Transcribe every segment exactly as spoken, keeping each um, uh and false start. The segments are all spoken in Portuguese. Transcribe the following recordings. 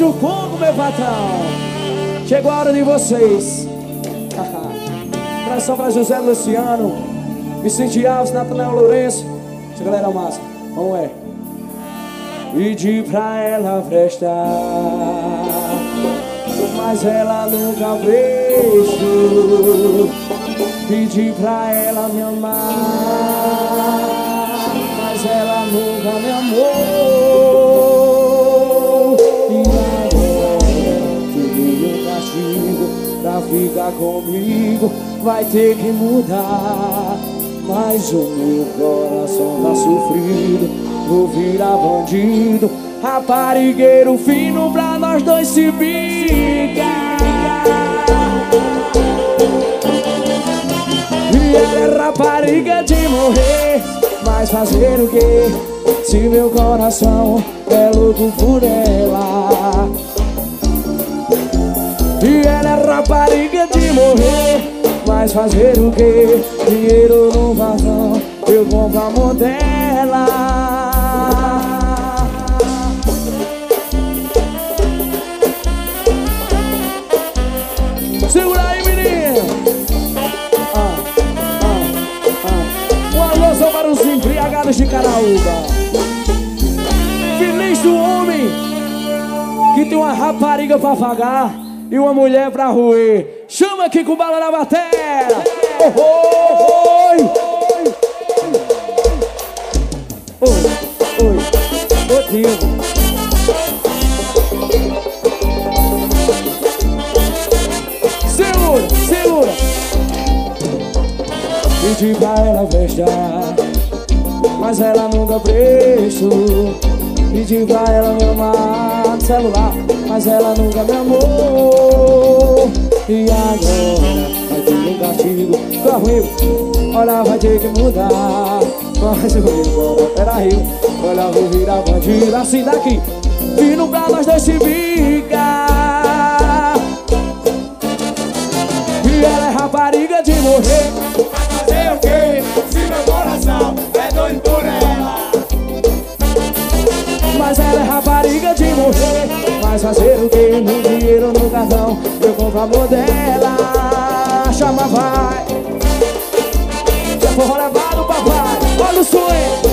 do Congo, meu patrão. Chegou a hora de vocês. Abração pra José Luciano, Vicente Alves, Natanael Lourenço. Essa galera massa. Vamos é. Pedi pra ela prestar, mas ela nunca prestou. Pedi pra ela me amar, mas ela nunca me amou. E agora que veio um castigo pra ficar comigo, vai ter que mudar. Mas o meu coração tá sofrido, vou virar bandido, raparigueiro fino pra nós dois se bicar. E ela é rapariga de morrer, mas fazer o quê? Se meu coração é louco por ela. E ela é rapariga de morrer, mas fazer o quê? Dinheiro no vazão, eu compro a modela. Segura aí, menino. Ah, ah, ah. Um alô para os embriagados de Caraúba. Feliz do homem que tem uma rapariga pra pagar e uma mulher pra roer. Chama aqui com bala na bateria. Oh, oh, oi. Oi, oi, ô Diego. Segura, segura. Pedi pra ela prestar, mas ela nunca prestou. Pedi pra ela me amar no celular, mas ela nunca me amou. E agora vai ter um castigo pra ruim. Olha, vai ter que mudar. Mas eu vou embora, peraí. Olha, vou virar bandido assim daqui, vindo pra nós dois se bicar. E ela é rapariga de morrer, vai fazer o quê? Se meu coração é doido por ela. Mas ela é rapariga de morrer, mas fazer o quê? No dinheiro no cartão, eu compro a modela. Chama, vai. Já forró levado, papai. Olha o sonho.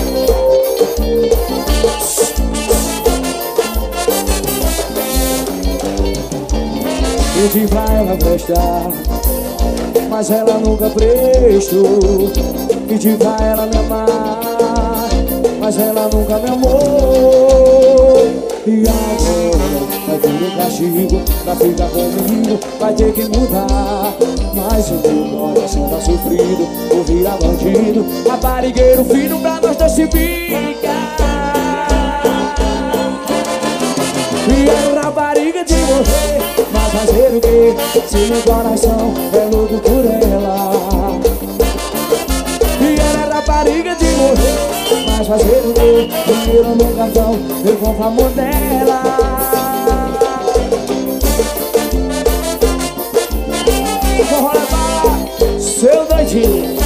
Pedi pra ela prestar, mas ela nunca prestou. Pedi pra ela me amar, mas ela nunca me amou. E agora vai ter um castigo pra ficar comigo, vai ter que mudar. Mas o meu coração tá sofrido, vou virar bandido, raparigueiro fino pra nós dois se bicar. E é rapariga de morrer, mas fazer o quê? Se meu coração é louco por ela. E ela é rapariga de morrer, mas fazer o quê? Dinheiro no cartão, eu compro a modela. Forró levar, seu doidinho.